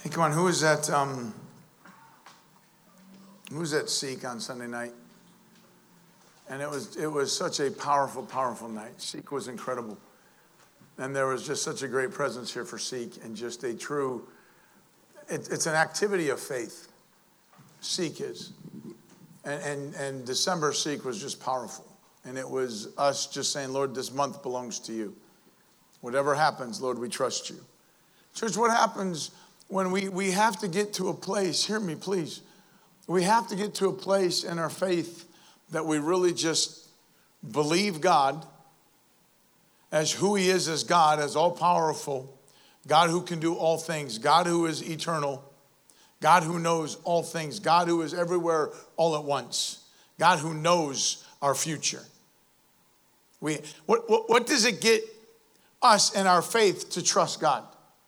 Hey, come on, who was that Seek on Sunday night? And it was such a powerful, powerful night. Seek was incredible. And there was just such a great presence here for Seek, and just a true, it's an activity of faith. Seek is. And December Seek was just powerful. And it was us just saying, Lord, this month belongs to you. Whatever happens, Lord, we trust you. Church, what happens when we have to get to a place, hear me please, we have to get to a place in our faith that we really just believe God as who he is as God, as all-powerful, God who can do all things, God who is eternal, God who knows all things, God who is everywhere all at once, God who knows our future. What does it get us in our faith to trust God?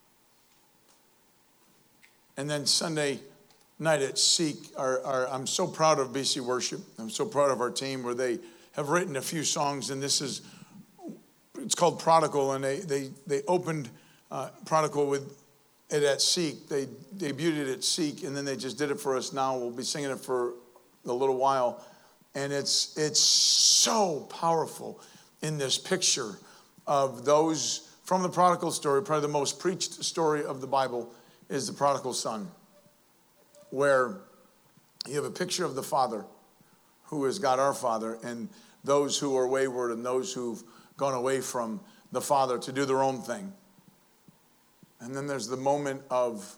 And then Sunday night at Seek, I'm so proud of BC Worship. I'm so proud of our team where they have written a few songs, and it's called Prodigal, and they opened Prodigal with it at Seek. They debuted it at Seek, and then they just did it for us now. We'll be singing it for a little while, and it's so powerful in this picture of those from the prodigal story. Probably the most preached story of the Bible is the prodigal son, where you have a picture of the Father, who is God our Father, and those who are wayward and those who've gone away from the Father to do their own thing. And then there's the moment of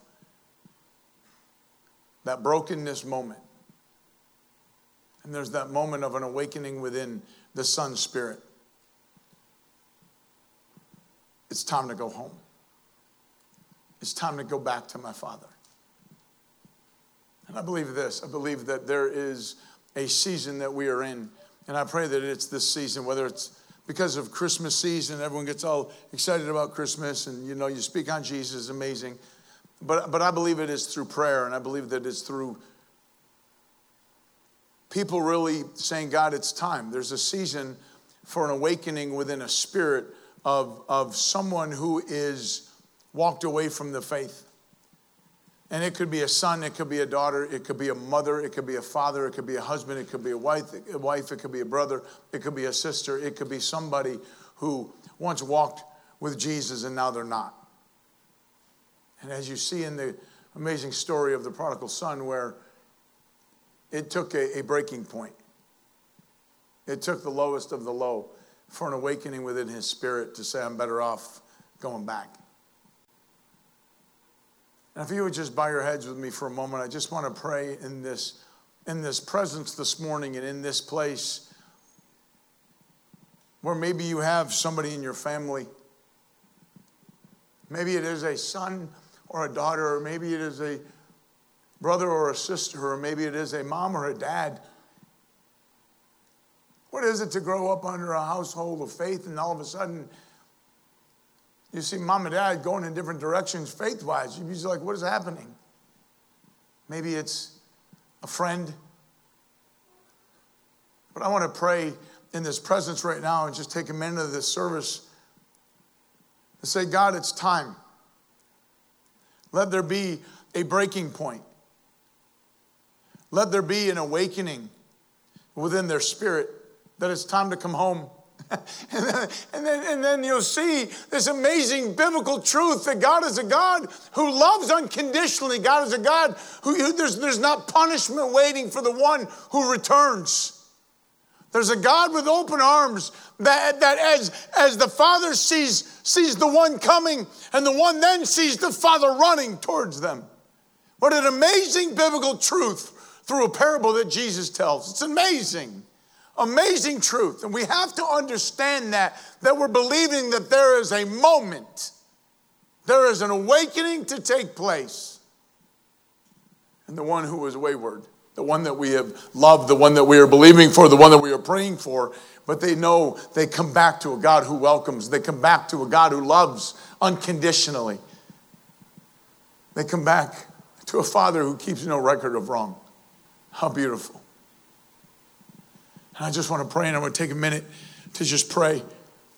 that brokenness moment. And there's that moment of an awakening within the Son's spirit. It's time to go home. It's time to go back to my Father. And I believe this. I believe that there is a season that we are in. And I pray that it's this season, whether it's because of Christmas season, everyone gets all excited about Christmas, and you speak on Jesus, amazing. But I believe it is through prayer, and I believe that it's through people really saying, God, it's time. There's a season for an awakening within a spirit of someone who is walked away from the faith. And it could be a son, it could be a daughter, it could be a mother, it could be a father, it could be a husband, it could be a wife, it could be a brother, it could be a sister, it could be somebody who once walked with Jesus and now they're not. And as you see in the amazing story of the prodigal son, where it took a breaking point. It took the lowest of the low for an awakening within his spirit to say, I'm better off going back. And if you would just bow your heads with me for a moment, I just want to pray in this presence this morning and in this place where maybe you have somebody in your family. Maybe it is a son or a daughter, or maybe it is a brother or a sister, or maybe it is a mom or a dad. What is it to grow up under a household of faith and all of a sudden you see mom and dad going in different directions faith-wise? You're usually like, what is happening? Maybe it's a friend. But I want to pray in this presence right now and just take a minute of this service and say, God, it's time. Let there be a breaking point. Let there be an awakening within their spirit that it's time to come home. and then you'll see this amazing biblical truth that God is a God who loves unconditionally. God is a God who there's not punishment waiting for the one who returns. There's a God with open arms that as the Father sees the one coming, and the one then sees the Father running towards them. What an amazing biblical truth through a parable that Jesus tells. It's amazing. Amazing truth. And we have to understand that we're believing that there is a moment. There is an awakening to take place. And the one who was wayward, the one that we have loved, the one that we are believing for, the one that we are praying for, but they know they come back to a God who welcomes. They come back to a God who loves unconditionally. They come back to a Father who keeps no record of wrong. How beautiful. And I just want to pray, and I want to take a minute to just pray.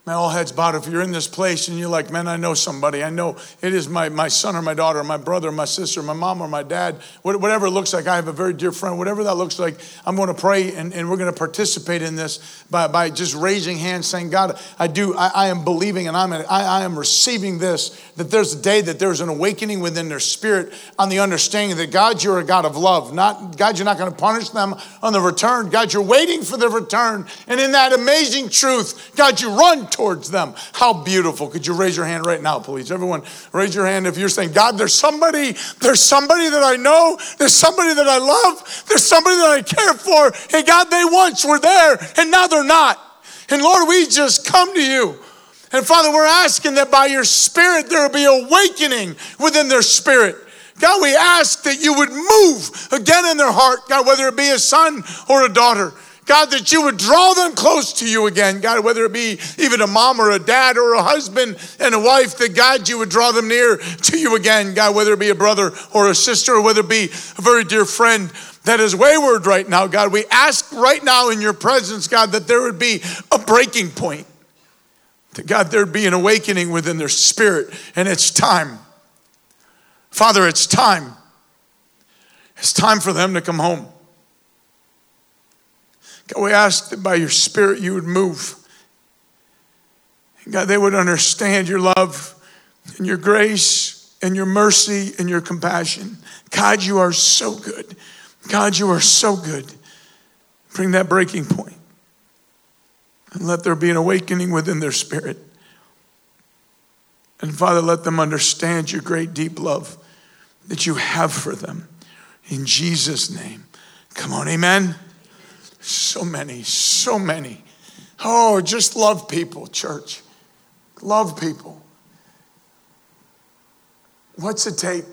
Man, all heads bowed. If you're in this place and you're like, man, I know somebody. I know it is my son or my daughter, my brother, my sister, my mom or my dad, whatever it looks like. I have a very dear friend, whatever that looks like. I'm going to pray and we're going to participate in this by just raising hands saying, God, I am believing and I am receiving this, that there's a day that there's an awakening within their spirit on the understanding that God, you're a God of love. God, you're not going to punish them on the return. God, you're waiting for their return. And in that amazing truth, God, you run towards them. How beautiful. Could you raise your hand right now, please? Everyone, raise your hand if you're saying, God, there's somebody that I know, there's somebody that I love, there's somebody that I care for. Hey, God, they once were there and now they're not. And Lord, we just come to you. And Father, we're asking that by your Spirit, there will be awakening within their spirit. God, we ask that you would move again in their heart, God, whether it be a son or a daughter. God, that you would draw them close to you again. God, whether it be even a mom or a dad or a husband and a wife, that God, you would draw them near to you again. God, whether it be a brother or a sister, or whether it be a very dear friend that is wayward right now. God, we ask right now in your presence, God, that there would be a breaking point. That God, there'd be an awakening within their spirit, and it's time. Father, it's time. It's time for them to come home. God, we ask that by your Spirit you would move. God, they would understand your love and your grace and your mercy and your compassion. God, you are so good. God, you are so good. Bring that breaking point. And let there be an awakening within their spirit. And Father, let them understand your great deep love that you have for them. In Jesus' name. Come on, amen. So many. Oh, just love people, church. Love people. What's it take?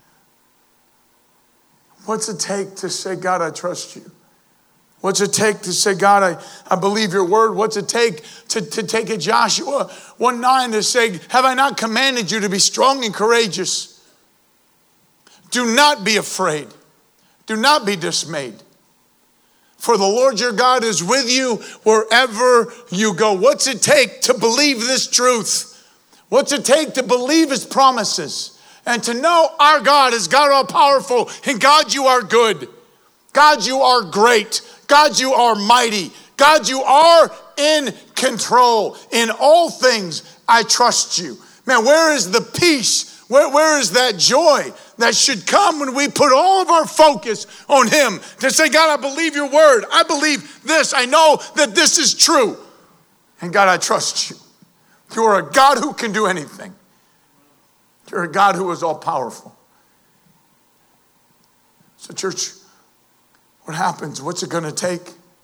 What's it take to say, God, I trust you? What's it take to say, God, I believe your word? What's it take to take a Joshua 1:9 to say, have I not commanded you to be strong and courageous? Do not be afraid. Do not be dismayed. For the Lord your God is with you wherever you go. What's it take to believe this truth? What's it take to believe his promises? And to know our God is God all powerful. And God, you are good. God, you are great. God, you are mighty. God, you are in control. In all things, I trust you. Man, where is the peace? Where is that joy that should come when we put all of our focus on him? To say, God, I believe your word. I believe this. I know that this is true. And God, I trust you. You are a God who can do anything. You're a God who is all powerful. So church, what happens? What's it going to take?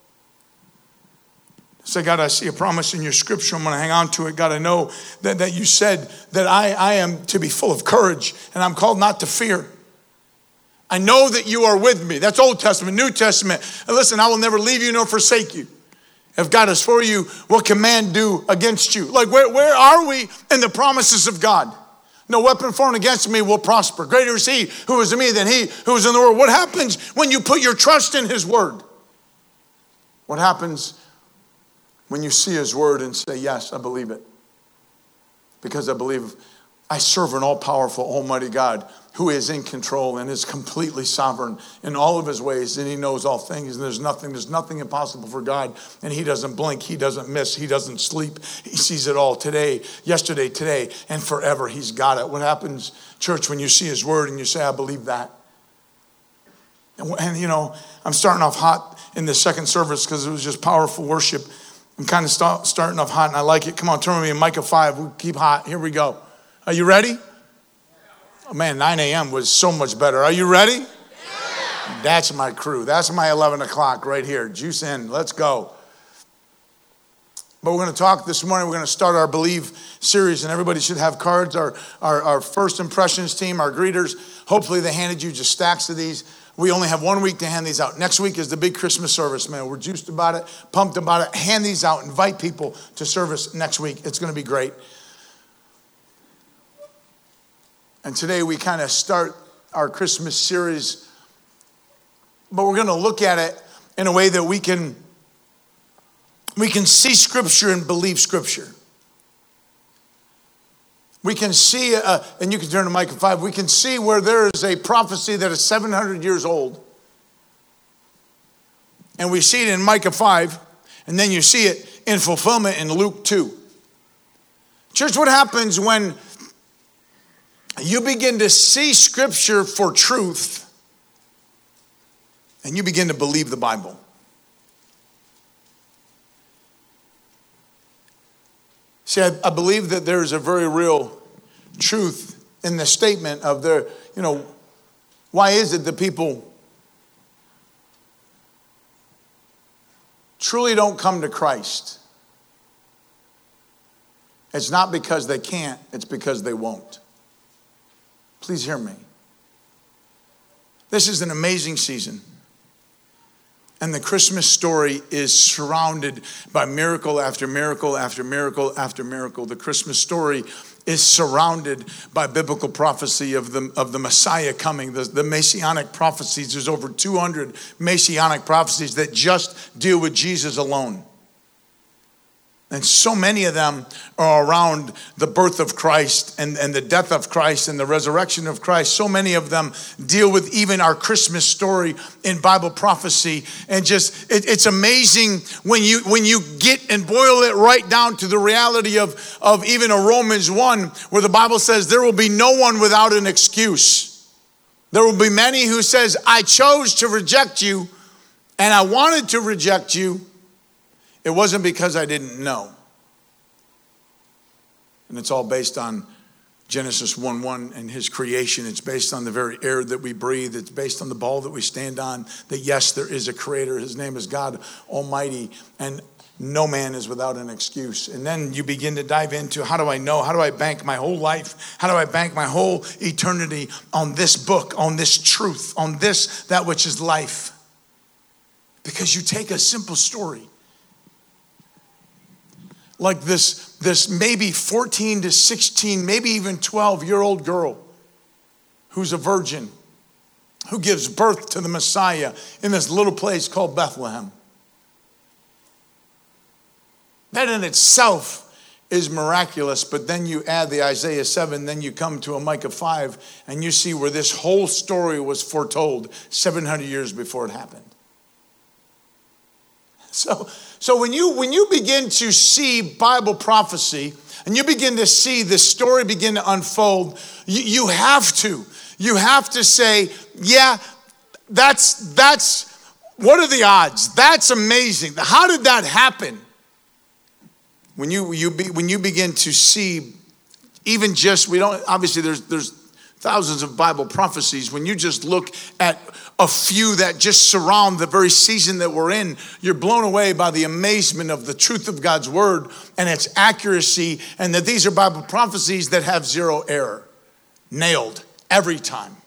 Say, God, I see a promise in your scripture. I'm going to hang on to it. God, I know that you said that I am to be full of courage and I'm called not to fear. I know that you are with me. That's Old Testament, New Testament. And listen, I will never leave you nor forsake you. If God is for you, what can man do against you? Like, where are we in the promises of God? No weapon formed against me will prosper. Greater is he who is in me than he who is in the world. What happens when you put your trust in his word? What happens when you see his word and say, yes, I believe it? Because I believe I serve an all-powerful, almighty God who is in control and is completely sovereign in all of his ways, and he knows all things, and there's nothing impossible for God, and he doesn't blink, he doesn't miss, he doesn't sleep. He sees it all today, yesterday, today, and forever. He's got it. What happens, church, when you see his word and you say, I believe that? And you know, I'm starting off hot in the second service because it was just powerful worship. I'm kind of starting off hot, and I like it. Come on, turn with me in Micah 5. We keep hot. Here we go. Are you ready? Oh, man, 9 a.m. was so much better. Are you ready? Yeah. That's my crew. That's my 11 o'clock right here. Juice in. Let's go. But we're going to talk this morning. We're going to start our Believe series, and everybody should have cards. Our first impressions team, our greeters, hopefully they handed you just stacks of these. We only have 1 week to hand these out. Next week is the big Christmas service, man. We're juiced about it, pumped about it. Hand these out. Invite people to service next week. It's going to be great. And today we kind of start our Christmas series, but we're going to look at it in a way that we can see Scripture and believe Scripture. We can see, and you can turn to Micah 5, we can see where there is a prophecy that is 700 years old. And we see it in Micah 5, and then you see it in fulfillment in Luke 2. Church, what happens when you begin to see Scripture for truth and you begin to believe the Bible? See, I believe that there is a very real truth in the statement of their, why is it that people truly don't come to Christ? It's not because they can't, it's because they won't. Please hear me. This is an amazing season. And the Christmas story is surrounded by miracle after miracle after miracle after miracle. The Christmas story is surrounded by biblical prophecy of the Messiah coming, the messianic prophecies. There's over 200 messianic prophecies that just deal with Jesus alone. And so many of them are around the birth of Christ and the death of Christ and the resurrection of Christ. So many of them deal with even our Christmas story in Bible prophecy. And just, it's amazing when you get and boil it right down to the reality of even a Romans 1, where the Bible says there will be no one without an excuse. There will be many who says, I chose to reject you and I wanted to reject you. It wasn't because I didn't know. And it's all based on Genesis 1:1 and his creation. It's based on the very air that we breathe. It's based on the ball that we stand on. That yes, there is a creator. His name is God Almighty. And no man is without an excuse. And then you begin to dive into, how do I know? How do I bank my whole life? How do I bank my whole eternity on this book, on this truth, on this, that which is life? Because you take a simple story, like this maybe 14 to 16, maybe even 12-year-old girl who's a virgin, who gives birth to the Messiah in this little place called Bethlehem. That in itself is miraculous, but then you add the Isaiah 7, then you come to a Micah 5, and you see where this whole story was foretold 700 years before it happened. So when you begin to see Bible prophecy and you begin to see this story begin to unfold, you have to say, yeah, that's what are the odds? That's amazing. How did that happen? When you begin to see, even just, we don't, obviously there's thousands of Bible prophecies. When you just look at a few that just surround the very season that we're in, you're blown away by the amazement of the truth of God's word and its accuracy, and that these are Bible prophecies that have zero error. Nailed every time.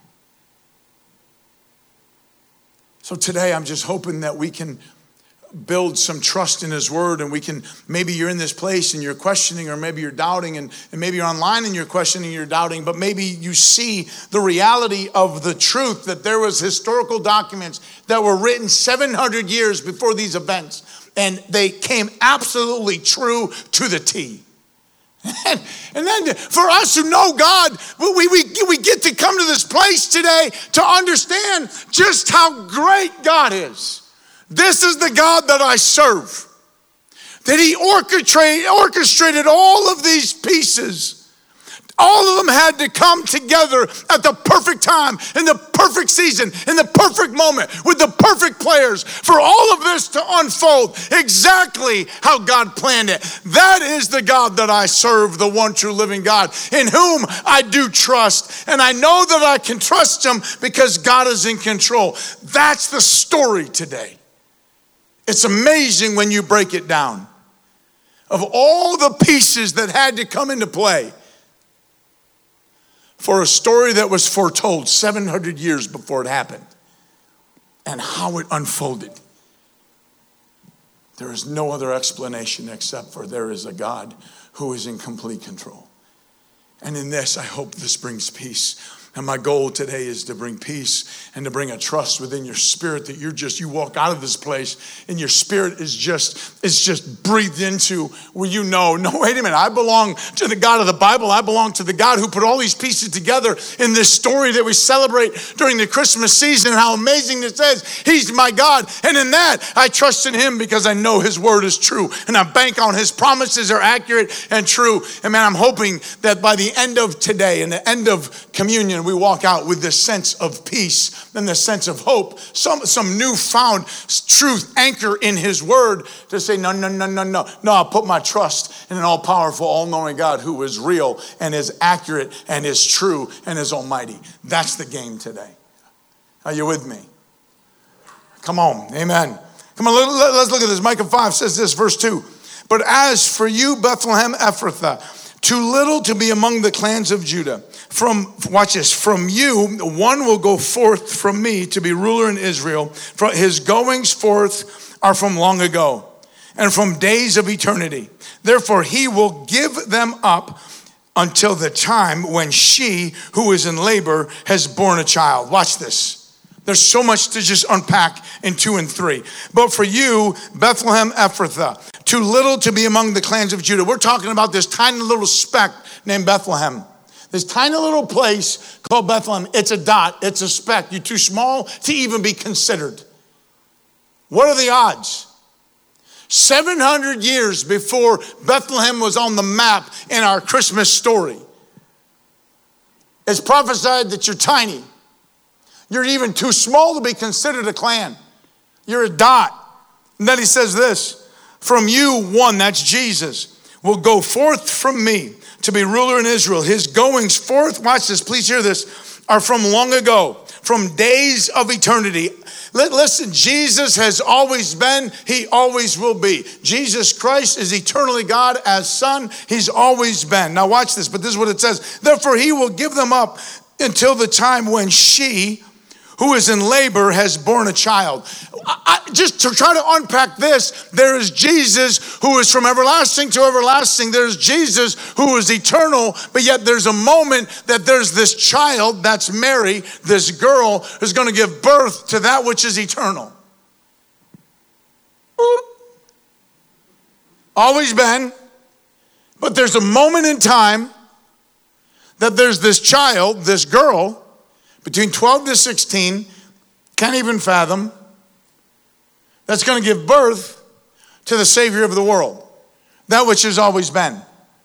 So today I'm just hoping that we can build some trust in his word, and we can, maybe you're in this place and you're questioning, or maybe you're doubting, and maybe you're online and you're questioning, you're doubting, but maybe you see the reality of the truth that there was historical documents that were written 700 years before these events, and they came absolutely true to the T. And then for us who know God, we get to come to this place today to understand just how great God is. This is the God that I serve. That he orchestrated all of these pieces. All of them had to come together at the perfect time, in the perfect season, in the perfect moment, with the perfect players, for all of this to unfold exactly how God planned it. That is the God that I serve, the one true living God, in whom I do trust. And I know that I can trust him because God is in control. That's the story today. It's amazing when you break it down. Of all the pieces that had to come into play for a story that was foretold 700 years before it happened, and how it unfolded. There is no other explanation except for there is a God who is in complete control. And in this, I hope this brings peace. And my goal today is to bring peace and to bring a trust within your spirit that you walk out of this place and your spirit is just breathed into where no, wait a minute, I belong to the God of the Bible. I belong to the God who put all these pieces together in this story that we celebrate during the Christmas season. And how amazing this is. He's my God. And in that, I trust in him because I know his word is true. And I bank on his promises are accurate and true. And man, I'm hoping that by the end of today and the end of communion, we walk out with this sense of peace and this sense of hope, some newfound truth anchor in his word to say, no, I'll put my trust in an all-powerful, all-knowing God who is real and is accurate and is true and is almighty. That's the game today. Are you with me? Come on, amen. Come on, let's look at this. Micah 5 says this, verse 2. But as for you, Bethlehem Ephrathah, too little to be among the clans of Judah. Watch this, from you, one will go forth from me to be ruler in Israel. His goings forth are from long ago and from days of eternity. Therefore, he will give them up until the time when she who is in labor has borne a child. Watch this. There's so much to just unpack in 2 and 3. But for you, Bethlehem Ephrathah, too little to be among the clans of Judah. We're talking about this tiny little speck named Bethlehem. This tiny little place called Bethlehem. It's a dot. It's a speck. You're too small to even be considered. What are the odds? 700 years before Bethlehem was on the map in our Christmas story, it's prophesied that you're tiny. You're even too small to be considered a clan. You're a dot. And then he says this, from you one, that's Jesus, will go forth from me to be ruler in Israel. His goings forth, watch this, please hear this, are from long ago, from days of eternity. Listen, Jesus has always been, he always will be. Jesus Christ is eternally God as Son. He's always been. Now watch this, but this is what it says. Therefore, he will give them up until the time when she who is in labor has borne a child. Just to try to unpack this, there is Jesus who is from everlasting to everlasting. There's Jesus who is eternal, but yet there's a moment that there's this child, that's Mary, this girl, who's going to give birth to that which is eternal. Always been, but there's a moment in time that there's this child, this girl, between 12 to 16, can't even fathom, that's going to give birth to the Savior of the world, that which has always been.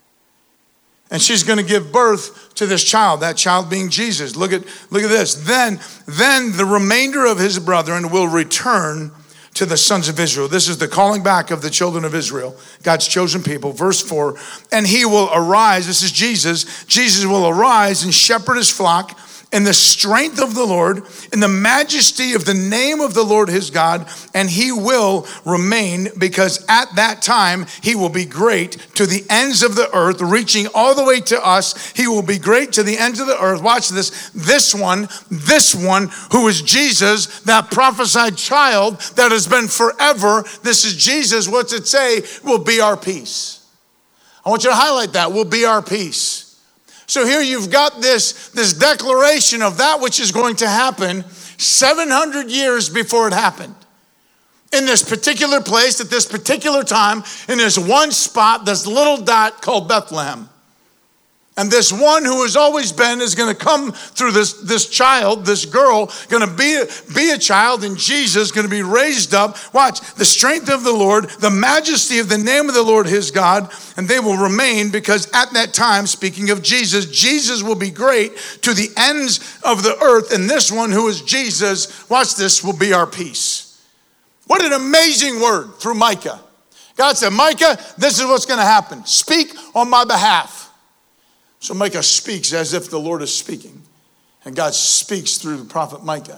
And she's going to give birth to this child, that child being Jesus. Look at this. Then the remainder of his brethren will return to the sons of Israel. This is the calling back of the children of Israel, God's chosen people. Verse 4, and he will arise, this is Jesus, Jesus will arise and shepherd his flock in the strength of the Lord, in the majesty of the name of the Lord his God, and he will remain, because at that time he will be great to the ends of the earth, reaching all the way to us. He will be great to the ends of the earth. Watch this. This one who is Jesus, that prophesied child that has been forever. This is Jesus. What's it say? Will be our peace. I want you to highlight that. Will be our peace. So here you've got this declaration of that which is going to happen 700 years before it happened. In this particular place, at this particular time, in this one spot, this little dot called Bethlehem. And this one who has always been is going to come through this child, this girl, going to be a child, and Jesus going to be raised up. Watch, the strength of the Lord, the majesty of the name of the Lord his God, and they will remain, because at that time, speaking of Jesus, Jesus will be great to the ends of the earth, and this one who is Jesus, watch this, will be our peace. What an amazing word through Micah. God said, Micah, this is what's going to happen. Speak on my behalf. So Micah speaks as if the Lord is speaking. And God speaks through the prophet Micah.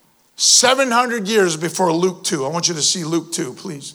700 years before Luke 2. I want you to see Luke 2, please.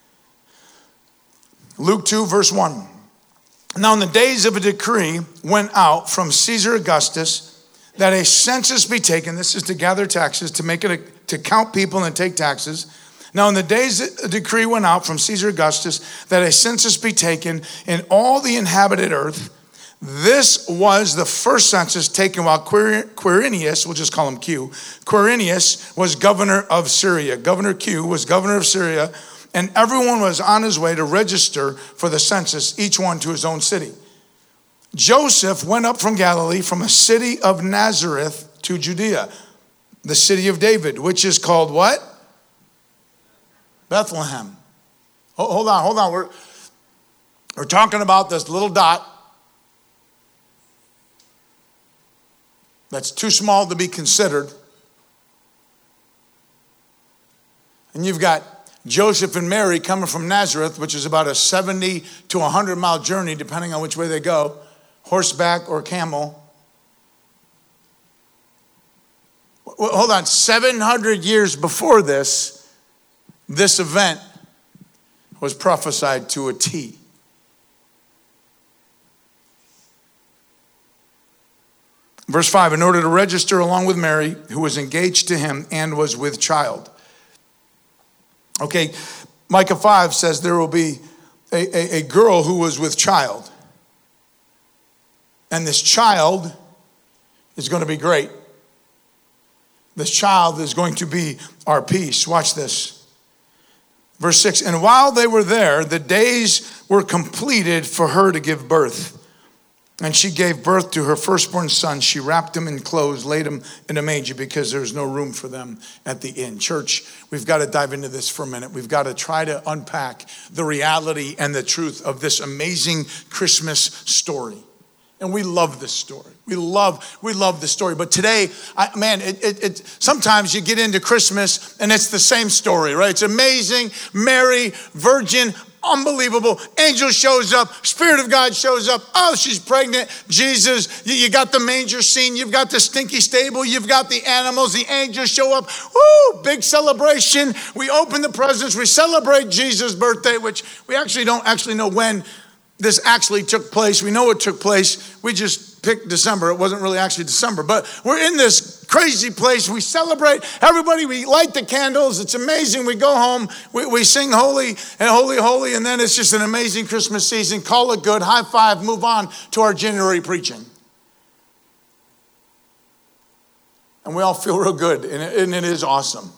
Luke 2, verse 1. Now in the days of a decree went out from Caesar Augustus that a census be taken. This is to gather taxes, to count people and take taxes. Now in the days a decree went out from Caesar Augustus that a census be taken in all the inhabited earth. This was the first census taken while Quirinius, we'll just call him Q, Quirinius was governor of Syria. Governor Q was governor of Syria, and everyone was on his way to register for the census, each one to his own city. Joseph went up from Galilee, from a city of Nazareth to Judea, the city of David, which is called what? Bethlehem. Hold on. We're talking about this little dot that's too small to be considered. And you've got Joseph and Mary coming from Nazareth, which is about a 70 to 100 mile journey, depending on which way they go, horseback or camel. Hold on, 700 years before this event was prophesied to a T. Verse 5, in order to register along with Mary, who was engaged to him and was with child. Okay, Micah 5 says there will be a girl who was with child. And this child is going to be great. This child is going to be our peace. Watch this. Verse 6, and while they were there, the days were completed for her to give birth. And she gave birth to her firstborn son. She wrapped him in clothes, laid him in a manger because there was no room for them at the inn. Church, we've got to dive into this for a minute. We've got to try to unpack the reality and the truth of this amazing Christmas story. And we love this story. We love this story. But today, sometimes you get into Christmas and it's the same story, right? It's amazing, Mary, virgin, unbelievable. Angel shows up. Spirit of God shows up. Oh, she's pregnant. Jesus, you got the manger scene. You've got the stinky stable. You've got the animals. The angels show up. Woo, big celebration. We open the presents. We celebrate Jesus' birthday, which we actually don't know when this actually took place. We know it took place. We just picked December. It wasn't really actually December, but we're in this crazy place. We celebrate everybody. We light the candles. It's amazing. We go home. We sing holy and holy, holy. And then it's just an amazing Christmas season. Call it good. High five. Move on to our January preaching. And we all feel real good. And it is awesome.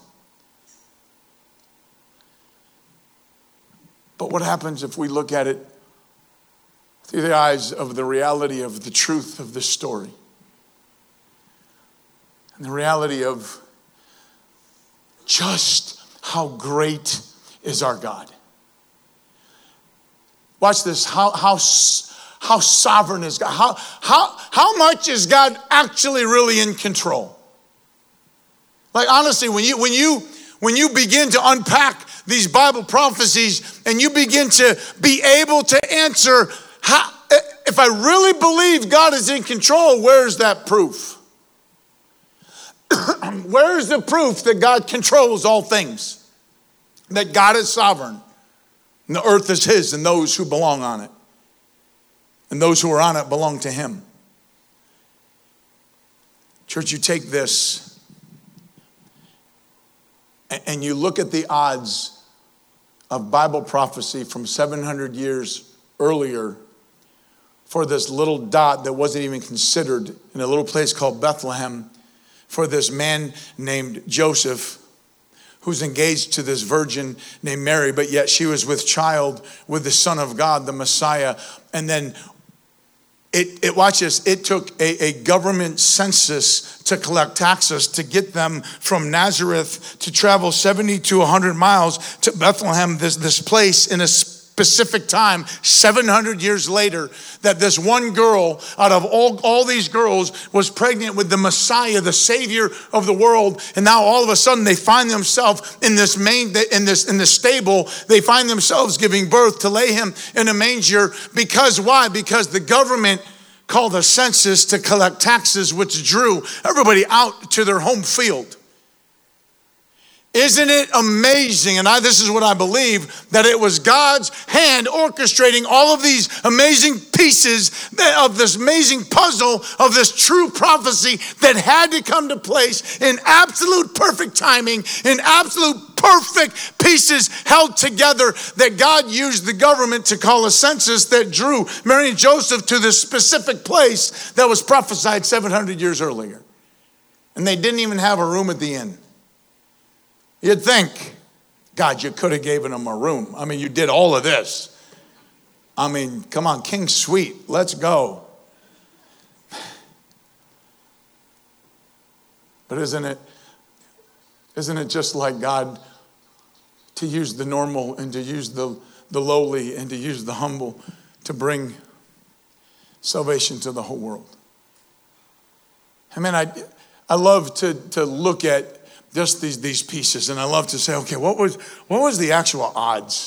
But what happens if we look at it through the eyes of the reality of the truth of this story? And the reality of just how great is our God. Watch this. How sovereign is God? How much is God actually really in control? Like honestly, when you begin to unpack these Bible prophecies and you begin to be able to answer, if I really believe God is in control, where's that proof? Where's the proof that God controls all things? That God is sovereign. And the earth is his and those who belong on it. And those who are on it belong to him. Church, you take this and you look at the odds of Bible prophecy from 700 years earlier for this little dot that wasn't even considered in a little place called Bethlehem, for this man named Joseph who's engaged to this virgin named Mary, but yet she was with child with the Son of God, the Messiah. And then watch this, it took a government census to collect taxes to get them from Nazareth to travel 70 to 100 miles to Bethlehem, this place in a specific time, 700 years later, that this one girl out of all these girls was pregnant with the Messiah, the Savior of the world. And now all of a sudden they find themselves in this stable. They find themselves giving birth to lay him in a manger. Because why? Because the government called a census to collect taxes, which drew everybody out to their home field. Isn't it amazing? And this is what I believe, that it was God's hand orchestrating all of these amazing pieces of this amazing puzzle of this true prophecy that had to come to place in absolute perfect timing, in absolute perfect pieces held together that God used the government to call a census that drew Mary and Joseph to this specific place that was prophesied 700 years earlier. And they didn't even have a room at the inn. You'd think, God, you could have given them a room. I mean, you did all of this. I mean, come on, King Suite, let's go. But isn't it just like God to use the normal and to use the lowly and to use the humble to bring salvation to the whole world? I mean, I love to look at just these pieces, and I love to say, okay, what was the actual odds?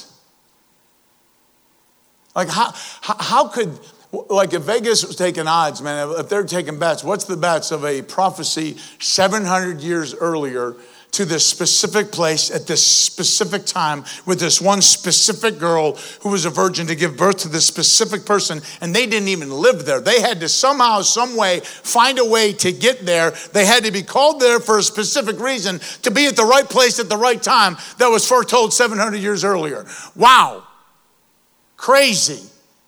Like how could, like if Vegas was taking odds, man, if they're taking bets, what's the bets of a prophecy 700 years earlier to this specific place at this specific time with this one specific girl who was a virgin to give birth to this specific person, and they didn't even live there. They had to somehow, some way, find a way to get there. They had to be called there for a specific reason to be at the right place at the right time that was foretold 700 years earlier. Wow. Crazy.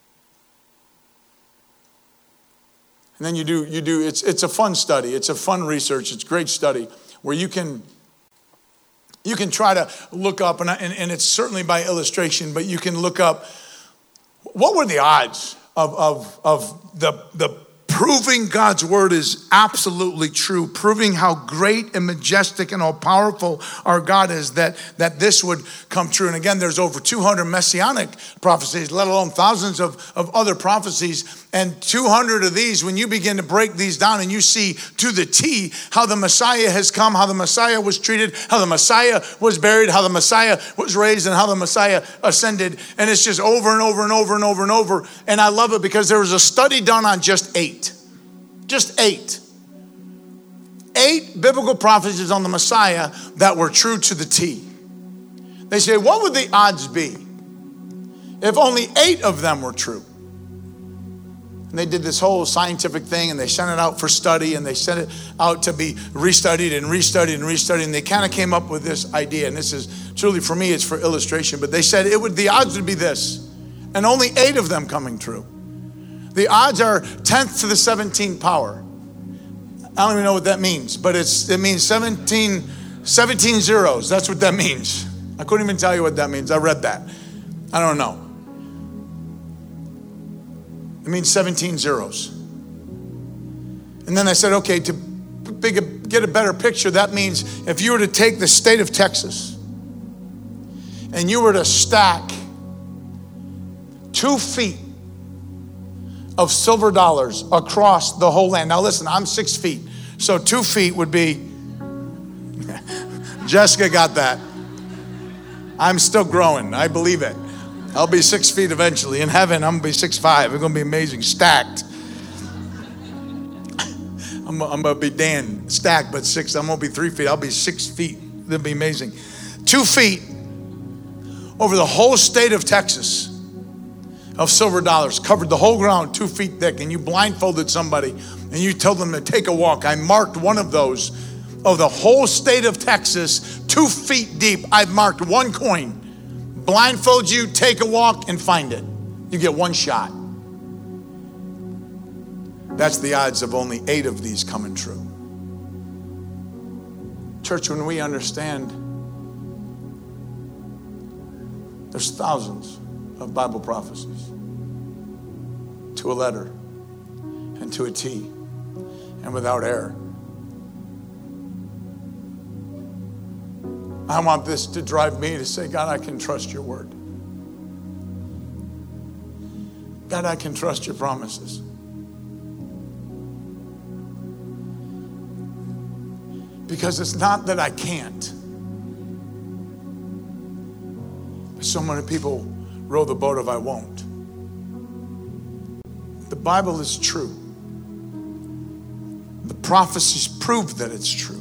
And then you do, it's a fun study. It's a fun research. It's great study where you can try to look up, and it's certainly by illustration, but you can look up what were the odds of the proving God's word is absolutely true, proving how great and majestic and all powerful our God is, that this would come true. And again, there's over 200 messianic prophecies, let alone thousands of other prophecies. And 200 of these, when you begin to break these down and you see to the T how the Messiah has come, how the Messiah was treated, how the Messiah was buried, how the Messiah was raised, and how the Messiah ascended. And it's just over and over and over and over and over. And I love it because there was a study done on just 8. Just 8. 8 biblical prophecies on the Messiah that were true to the T. They say, what would the odds be if only 8 of them were true? And they did this whole scientific thing, and they sent it out for study, and they sent it out to be restudied and restudied and restudied. And they kind of came up with this idea, and this is truly, for me, it's for illustration. But they said the odds would be this, and only 8 of them coming true. The odds are 10th to the 17th power. I don't even know what that means, but it means 17 zeros. That's what that means. I couldn't even tell you what that means. I read that. I don't know. It means 17 zeros. And then I said, okay, to get a better picture, that means if you were to take the state of Texas and you were to stack 2 feet of silver dollars across the whole land. Now listen, I'm 6 feet, so 2 feet would be, Jessica got that. I'm still growing, I believe it. I'll be 6 feet eventually. In heaven, I'm gonna be 6'5". It's gonna be amazing, stacked. I'm gonna be Dan, stacked, but 6, I'm gonna be 3 feet. I'll be 6 feet, that'll be amazing. 2 feet over the whole state of Texas of silver dollars, covered the whole ground 2 feet thick, and you blindfolded somebody and you told them to take a walk. I marked one of those of the whole state of Texas, 2 feet deep. I've marked one coin. Blindfold you, take a walk, and find it. You get one shot. That's the odds of only 8 of these coming true. Church, when we understand there's thousands of Bible prophecies to a letter and to a T and without error. I want this to drive me to say, God, I can trust your word. God, I can trust your promises. Because it's not that I can't. So many people row the boat of I won't. The Bible is true. The prophecies prove that it's true.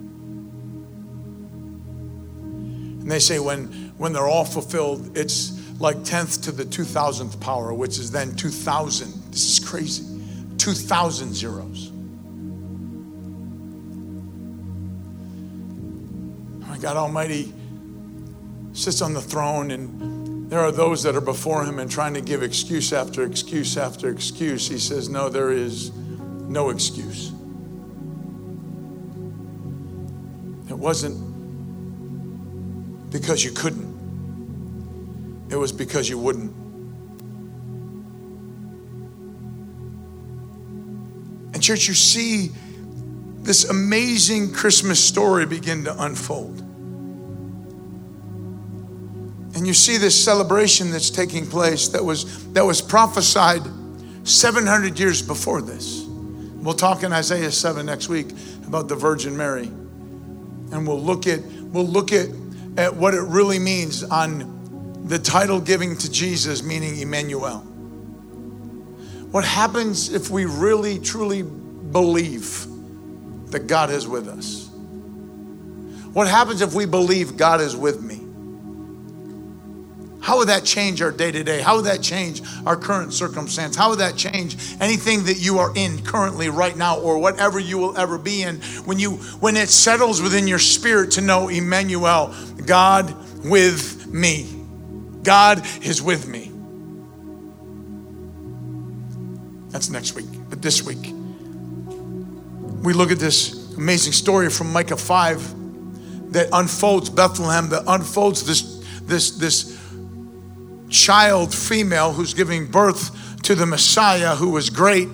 And they say when they're all fulfilled, it's like 10th to the 2000th power, which is then 2000. This is crazy. 2000 zeros. My God Almighty, sits on the throne, and there are those that are before him and trying to give excuse after excuse after excuse. He says, no, there is no excuse. It wasn't because you couldn't. It was because you wouldn't. And church, you see this amazing Christmas story begin to unfold. And you see this celebration that's taking place that was prophesied 700 years before this. We'll talk in Isaiah 7 next week about the Virgin Mary. And we'll look at what it really means on the title giving to Jesus, meaning Emmanuel. What happens if we really, truly believe that God is with us? What happens if we believe God is with me? How would that change our day-to-day? How would that change our current circumstance? How would that change anything that you are in currently right now, or whatever you will ever be in, when it settles within your spirit to know Emmanuel, God with me. God is with me. That's next week. But this week, we look at this amazing story from Micah 5 that unfolds Bethlehem, that unfolds this child female who's giving birth to the Messiah, who was great.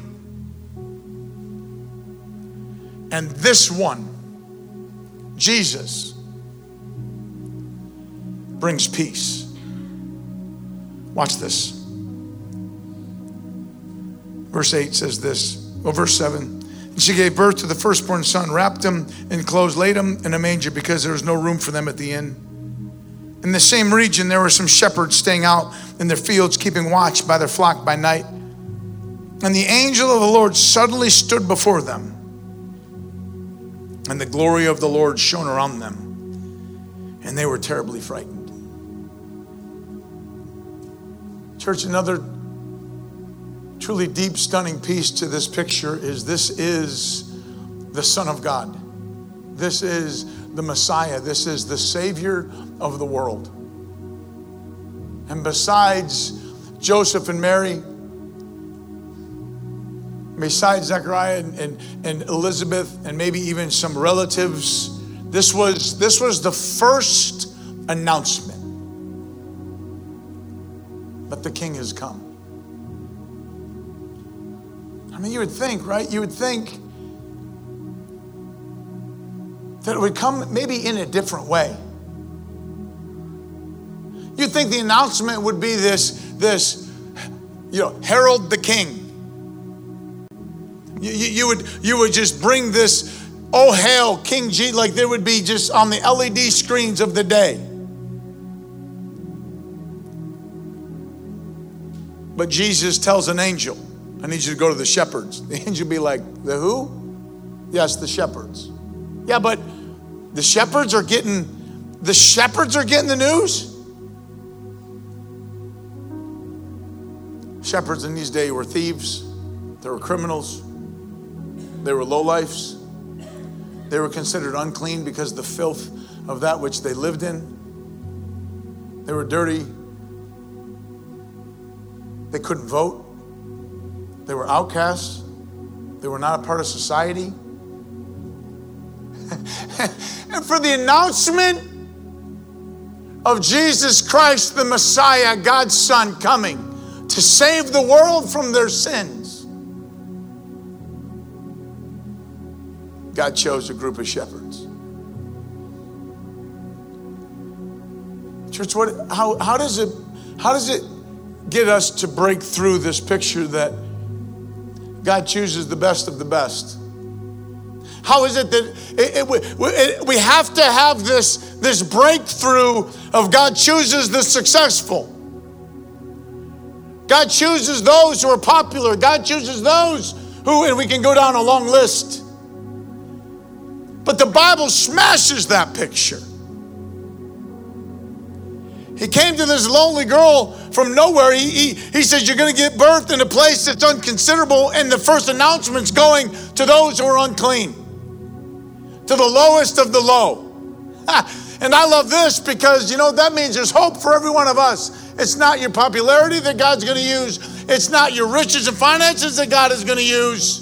And this one, Jesus, brings peace. Watch this. Verse 8 says this, verse 7. And she gave birth to the firstborn son, wrapped him in clothes, laid him in a manger because there was no room for them at the inn. In the same region, there were some shepherds staying out in their fields, keeping watch by their flock by night. And the angel of the Lord suddenly stood before them, and the glory of the Lord shone around them, and they were terribly frightened. Church, another truly deep, stunning piece to this picture is this is the Son of God. This is the Messiah. This is the Savior of the world. And besides Joseph and Mary, besides Zechariah and Elizabeth, and maybe even some relatives, this was the first announcement that the King has come. I mean, you would think, right? You would think that it would come maybe in a different way. You'd think the announcement would be this, herald the King. You would just bring this, oh hail King Jesus, like there would be just on the LED screens of the day. But Jesus tells an angel, I need you to go to the shepherds. The angel be like, the who? Yes, the shepherds. Yeah, but the shepherds are getting the news? Shepherds in these days were thieves. They were criminals. They were lowlifes. They were considered unclean because of the filth of that which they lived in. They were dirty. They couldn't vote. They were outcasts. They were not a part of society. And for the announcement of Jesus Christ, the Messiah, God's Son, coming to save the world from their sins, God chose a group of shepherds. Church, how does it get us to break through this picture that God chooses the best of the best? How is it that we have to have this breakthrough of God chooses the successful? God chooses those who are popular. God chooses those who, and we can go down a long list. But the Bible smashes that picture. He came to this lonely girl from nowhere. He says, you're going to give birth in a place that's unconsiderable, and the first announcement's going to those who are unclean, to the lowest of the low. And I love this because, that means there's hope for every one of us. It's not your popularity that God's going to use. It's not your riches and finances that God is going to use.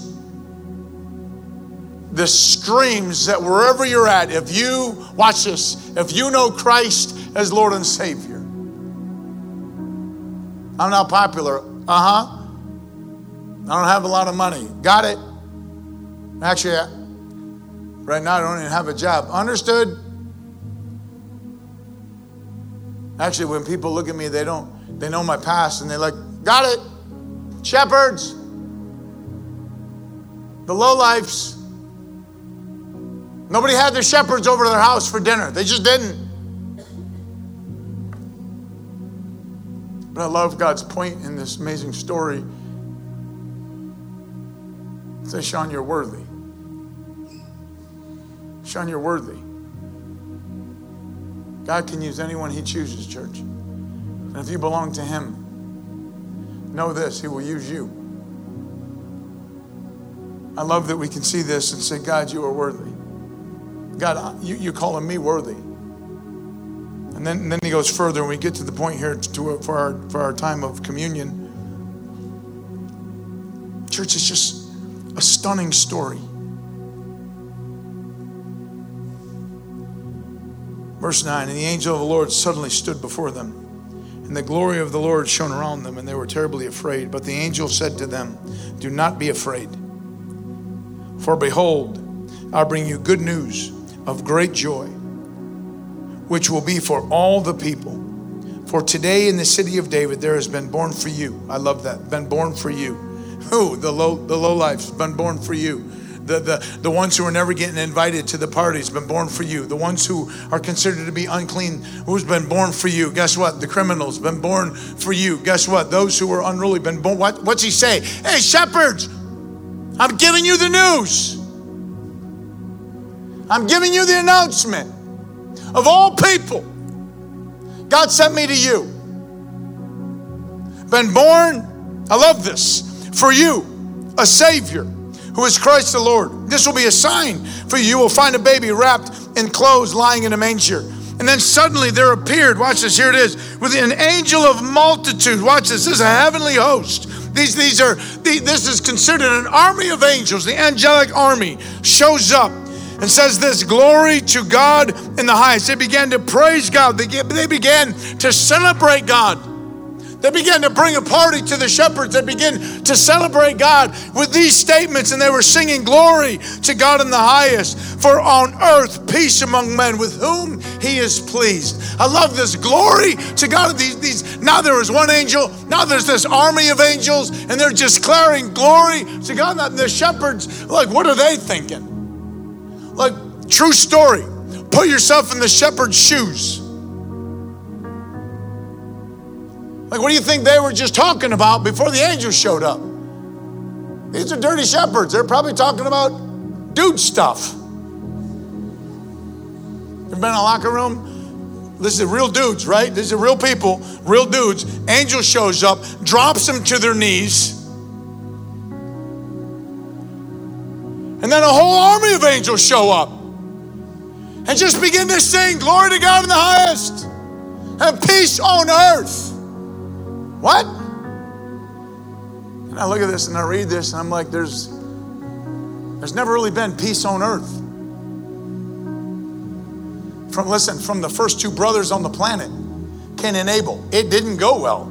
This screams that wherever you're at, if you, watch this, if you know Christ as Lord and Savior. I'm not popular. I don't have a lot of money. Got it. Actually, right now I don't even have a job. Understood? Actually, when people look at me, they know my past and they're like, got it. Shepherds. The lowlifes. Nobody had their shepherds over to their house for dinner. They just didn't. But I love God's point in this amazing story. It says, Sean, you're worthy. Sean, you're worthy. God can use anyone he chooses, church. And if you belong to him, know this, he will use you. I love that we can see this and say, God, you are worthy. God, you're calling me worthy. And then he goes further, and we get to the point here for our time of communion. Church, it's just a stunning story. Verse 9, and the angel of the Lord suddenly stood before them, and the glory of the Lord shone around them, and they were terribly afraid. But the angel said to them, do not be afraid. For behold, I bring you good news of great joy, which will be for all the people. For today in the city of David there has been born for you. I love that. Been born for you. Who? The lowlifes. Been born for you. The ones who are never getting invited to the parties, been born for you. The ones who are considered to be unclean, who's been born for you. Guess what? The criminals, been born for you. Guess what? Those who are unruly, been born. What's he say? Hey, shepherds, I'm giving you the news. I'm giving you the announcement. Of all people, God sent me to you. Been born, I love this, for you, a Savior, who is Christ the Lord. This will be a sign for you. You will find a baby wrapped in clothes lying in a manger. And then suddenly there appeared, watch this, here it is, with an angel of multitude. Watch this is a heavenly host. This is considered an army of angels. The angelic army shows up and says this, glory to God in the highest. They began to praise God. They began to celebrate God. They began to bring a party to the shepherds. They began to celebrate God with these statements, and they were singing glory to God in the highest. For on earth, peace among men with whom he is pleased. I love this. Glory to God. Now there is one angel. Now there's this army of angels, and they're just declaring glory to God. And the shepherds, like, what are they thinking? Like, true story. Put yourself in the shepherd's shoes. Like, what do you think they were just talking about before the angels showed up? These are dirty shepherds. They're probably talking about dude stuff. Ever been in a locker room? This is real dudes, right? These are real people, real dudes. Angel shows up, drops them to their knees. And then a whole army of angels show up and just begin to sing, glory to God in the highest and peace on earth. What? And I look at this and I read this and I'm like, there's never really been peace on earth. From the first two brothers on the planet, Cain and Abel, it didn't go well.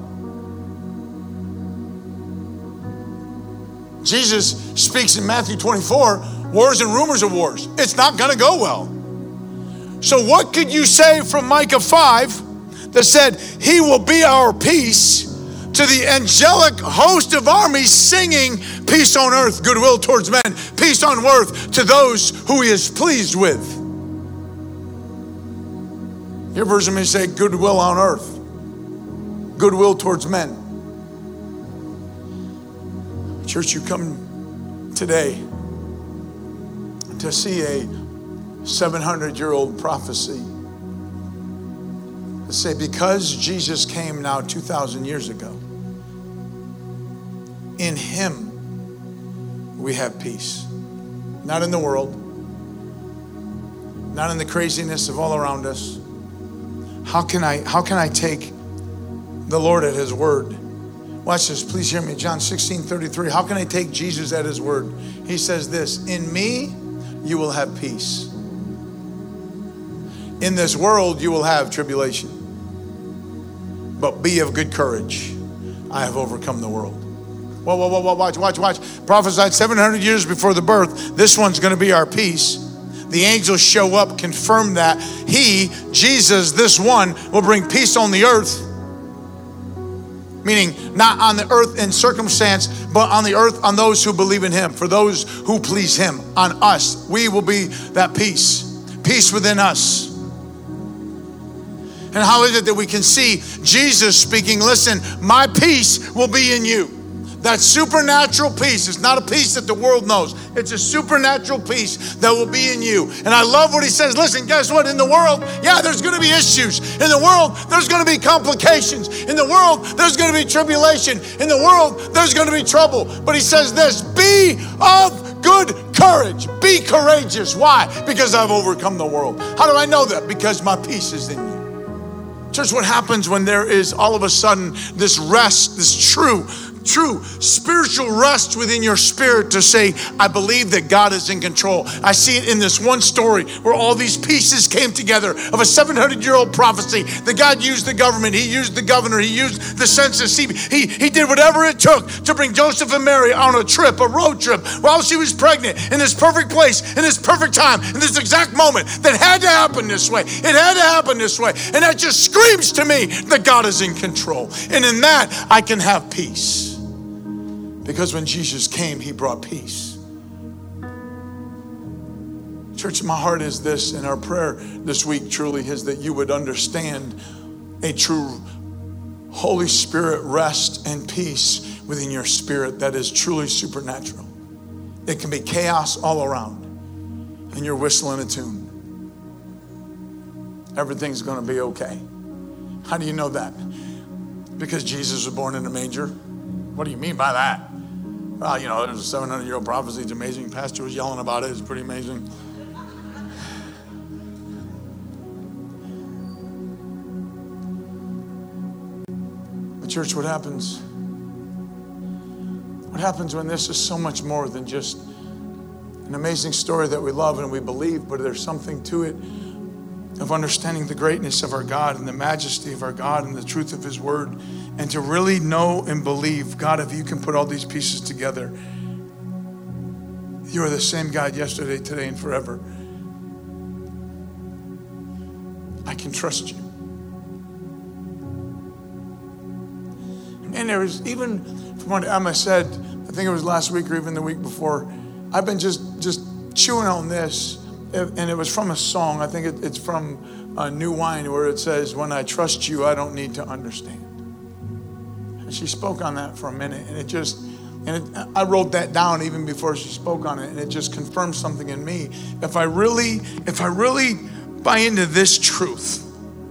Jesus speaks in Matthew 24, wars and rumors of wars. It's not going to go well. So what could you say from Micah 5 that said, he will be our peace, to the angelic host of armies singing peace on earth, goodwill towards men, peace on earth to those who he is pleased with? Your version may say goodwill on earth, goodwill towards men. Church, you come today to see a 700-year-old prophecy to say, because Jesus came now 2,000 years ago, in him we have peace. Not in the world, not in the craziness of all around us, how can I take the Lord at his word? Watch this, please hear me. John 16:33. How can I take Jesus at his word? He says this, in me you will have peace. In this world you will have tribulation. But be of good courage. I have overcome the world. Whoa, watch. Prophesied 700 years before the birth. This one's going to be our peace. The angels show up, confirm that. He, Jesus, this one, will bring peace on the earth. Meaning not on the earth in circumstance, but on the earth on those who believe in him. For those who please him, on us. We will be that peace. Peace within us. And how is it that we can see Jesus speaking, listen, my peace will be in you. That supernatural peace is not a peace that the world knows. It's a supernatural peace that will be in you. And I love what he says. Listen, guess what? In the world, yeah, there's going to be issues. In the world, there's going to be complications. In the world, there's going to be tribulation. In the world, there's going to be trouble. But he says this, be of good courage. Be courageous. Why? Because I've overcome the world. How do I know that? Because my peace is in you. Church, what happens when there is all of a sudden this rest, this true spiritual rest within your spirit to say, I believe that God is in control. I see it in this one story where all these pieces came together of a 700-year-old prophecy that God used the government, he used the governor, he used the census, he did whatever it took to bring Joseph and Mary on a road trip while she was pregnant in this perfect place, in this perfect time, in this exact moment that had to happen this way. It had to happen this way. And that just screams to me that God is in control. And in that, I can have peace. Because when Jesus came, he brought peace. Church, my heart is this, and our prayer this week truly is that you would understand a true Holy Spirit rest and peace within your spirit that is truly supernatural. It can be chaos all around, and you're whistling a tune. Everything's going to be okay. How do you know that? Because Jesus was born in a manger. What do you mean by that? Well, you know, there's a 700-year-old prophecy. It's amazing. Pastor was yelling about it. It's pretty amazing. But church, what happens? What happens when this is so much more than just an amazing story that we love and we believe, but there's something to it of understanding the greatness of our God and the majesty of our God and the truth of his word, and to really know and believe, God, if you can put all these pieces together, you are the same God yesterday, today, and forever. I can trust you. And there was, even from what Emma said, I think it was last week or even the week before, I've been just chewing on this. And it was from a song. I think it's from New Wine, where it says, when I trust you, I don't need to understand. And she spoke on that for a minute, and I wrote that down even before she spoke on it, and it just confirmed something in me. If I really buy into this truth,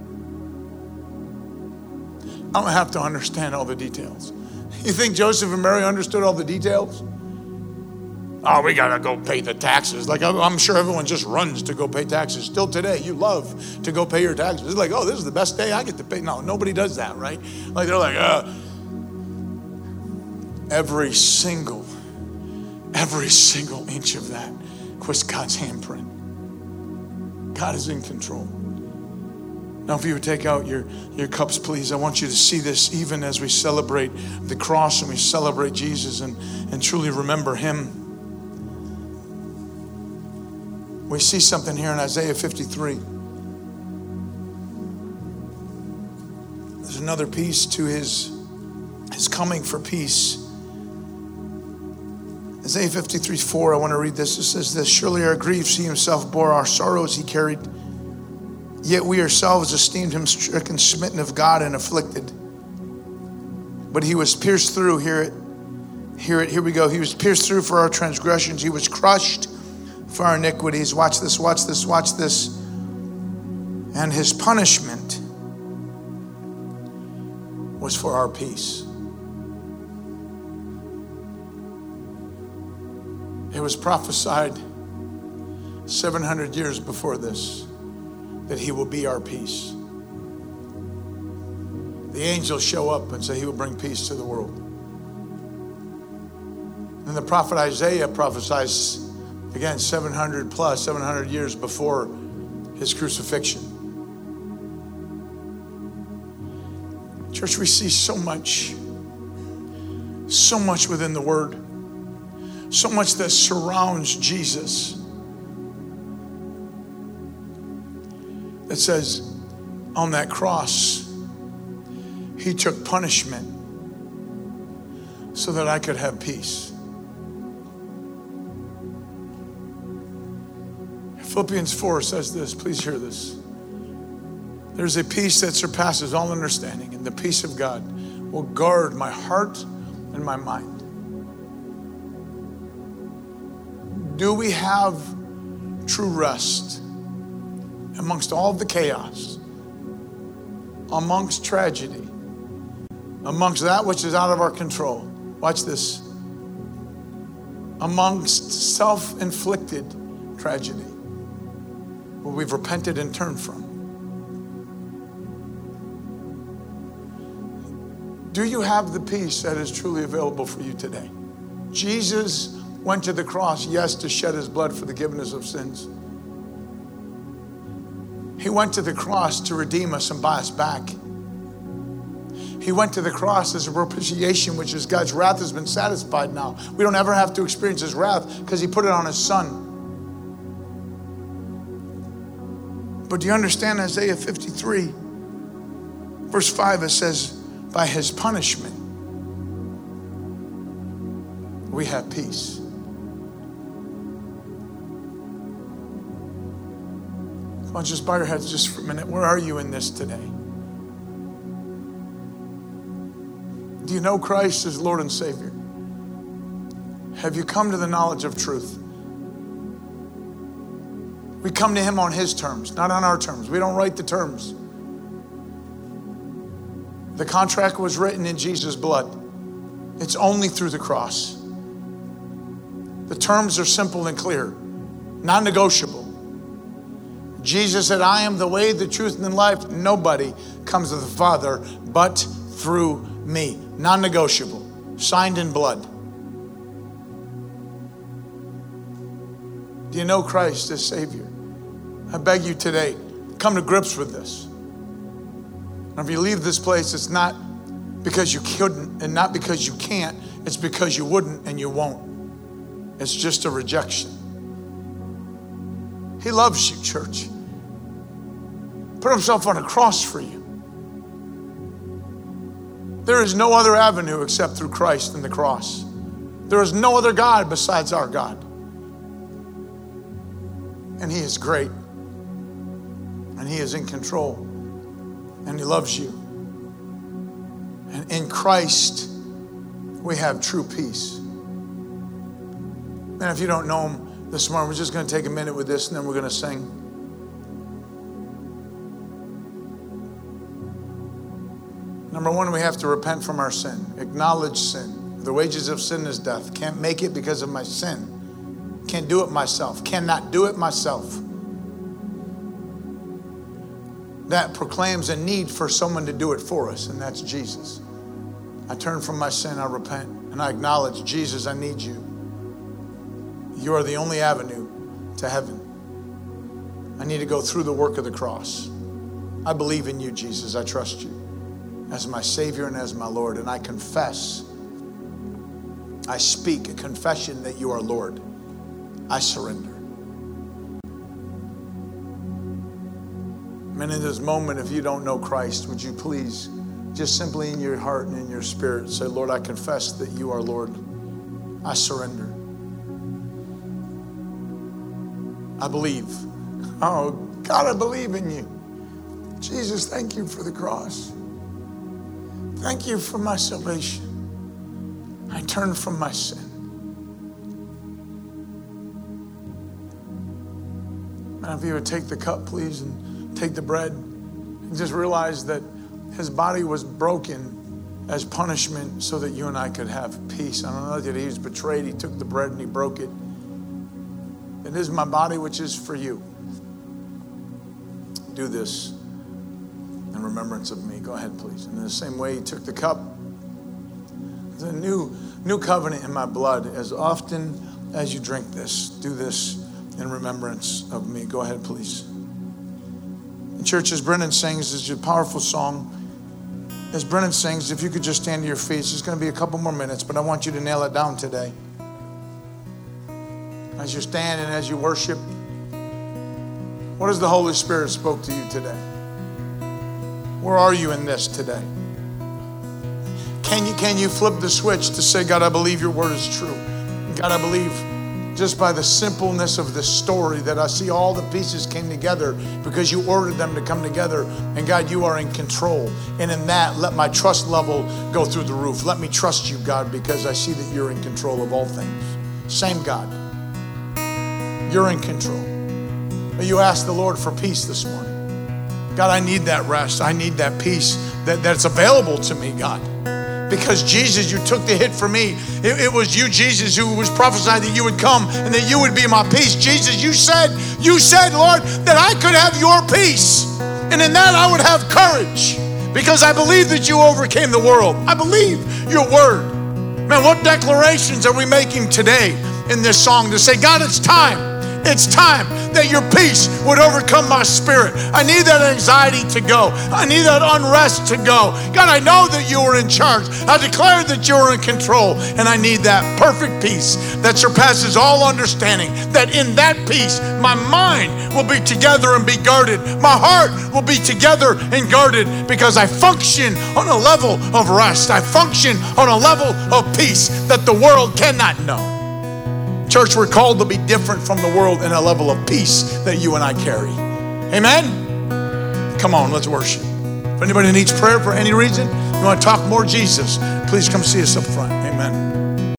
I don't have to understand all the details. You think Joseph and Mary understood all the details? Oh, we got to go pay the taxes. Like, I'm sure everyone just runs to go pay taxes. Still today, you love to go pay your taxes. It's like, oh, this is the best day I get to pay. No, nobody does that, right? Like, they're like, every single inch of that was God's handprint. God is in control. Now, if you would take out your cups, please, I want you to see this even as we celebrate the cross and we celebrate Jesus and truly remember him. We see something here in Isaiah 53. There's another piece to his coming for peace. Isaiah 53:4, I want to read this. It says this, surely our griefs he himself bore, our sorrows he carried. Yet we ourselves esteemed him stricken, smitten of God, and afflicted. But he was pierced through, here we go. He was pierced through for our transgressions. He was crushed for our iniquities. Watch this. And his punishment was for our peace. It was prophesied 700 years before this that he will be our peace. the angels show up and say he will bring peace to the world. And the prophet Isaiah prophesies, again, 700 years before his crucifixion. Church, we see so much within the Word, so much that surrounds Jesus that says on that cross, he took punishment so that I could have peace. Philippians 4 says this, please hear this. There's a peace that surpasses all understanding, and the peace of God will guard my heart and my mind. Do we have true rest amongst all the chaos, amongst tragedy, amongst that which is out of our control? Watch this. Amongst self-inflicted tragedy, where we've repented and turned from. Do you have the peace that is truly available for you today? Jesus went to the cross, yes, to shed his blood for the forgiveness of sins. He went to the cross to redeem us and buy us back. He went to the cross as a propitiation, which is God's wrath has been satisfied now. We don't ever have to experience his wrath because he put it on his son. But do you understand Isaiah 53, verse 5, it says, by his punishment, we have peace. Come on, just bow your heads just for a minute. Where are you in this today? Do you know Christ as Lord and Savior? Have you come to the knowledge of truth? We come to him on his terms, not on our terms. We don't write the terms. The contract was written in Jesus' blood. It's only through the cross. The terms are simple and clear, non-negotiable. Jesus said, I am the way, the truth, and the life. Nobody comes to the Father but through me. Non-negotiable, signed in blood. Do you know Christ as Savior? I beg you today, come to grips with this. And if you leave this place, it's not because you couldn't and not because you can't. It's because you wouldn't and you won't. It's just a rejection. He loves you, church. Put himself on a cross for you. There is no other avenue except through Christ and the cross. There is no other God besides our God. And he is great. And he is in control. And he loves you. And in Christ, we have true peace. And if you don't know him this morning, we're just going to take a minute with this and then we're going to sing. Number one, we have to repent from our sin. Acknowledge sin. The wages of sin is death. Can't make it because of my sin. Can't do it myself. Cannot do it myself. That proclaims a need for someone to do it for us, and that's Jesus. I turn from my sin, I repent, and I acknowledge, Jesus, I need you. You are the only avenue to heaven. I need to go through the work of the cross. I believe in you, Jesus. I trust you as my Savior and as my Lord, and I confess, I speak a confession that you are Lord. I surrender. And in this moment, if you don't know Christ, would you please just simply in your heart and in your spirit say, Lord, I confess that you are Lord. I surrender. I believe. Oh, God, I believe in you. Jesus, thank you for the cross. Thank you for my salvation. I turn from my sin. And if you would take the cup, please, and take the bread, and just realize that his body was broken as punishment so that you and I could have peace. I don't know that he was betrayed. He took the bread and he broke it. It is my body which is for you. Do this in in remembrance of me. Go ahead, please. And in the same way, he took the cup. The new covenant in my blood. As often as you drink this, do this in remembrance of me. Go ahead, please. And church, as Brennan sings, this is a powerful song. As Brennan sings, if you could just stand to your feet, there's going to be a couple more minutes, but I want you to nail it down today. As you stand and as you worship, what has the Holy Spirit spoke to you today? Where are you in this today? Can you flip the switch to say, God, I believe your word is true. God, I believe just by the simpleness of this story that I see all the pieces came together because you ordered them to come together. And God, you are in control. And in that, let my trust level go through the roof. Let me trust you, God, because I see that you're in control of all things. Same God. You're in control. You asked the Lord for peace this morning. God, I need that rest. I need that peace that's available to me, God. Because Jesus, you took the hit for me. It was you, Jesus, who was prophesied that you would come and that you would be my peace. Jesus, you said, Lord, that I could have your peace. And in that I would have courage because I believe that you overcame the world. I believe your word. Man, what declarations are we making today in this song to say, God, it's time. It's time that your peace would overcome my spirit. I need that anxiety to go. I need that unrest to go. God, I know that you are in charge. I declare that you are in control. And I need that perfect peace that surpasses all understanding. That in that peace, my mind will be together and be guarded. My heart will be together and guarded because I function on a level of rest. I function on a level of peace that the world cannot know. Church, we're called to be different from the world in a level of peace that you and I carry. Amen? Come on, let's worship. If anybody needs prayer for any reason, you want to talk more Jesus, please come see us up front. Amen.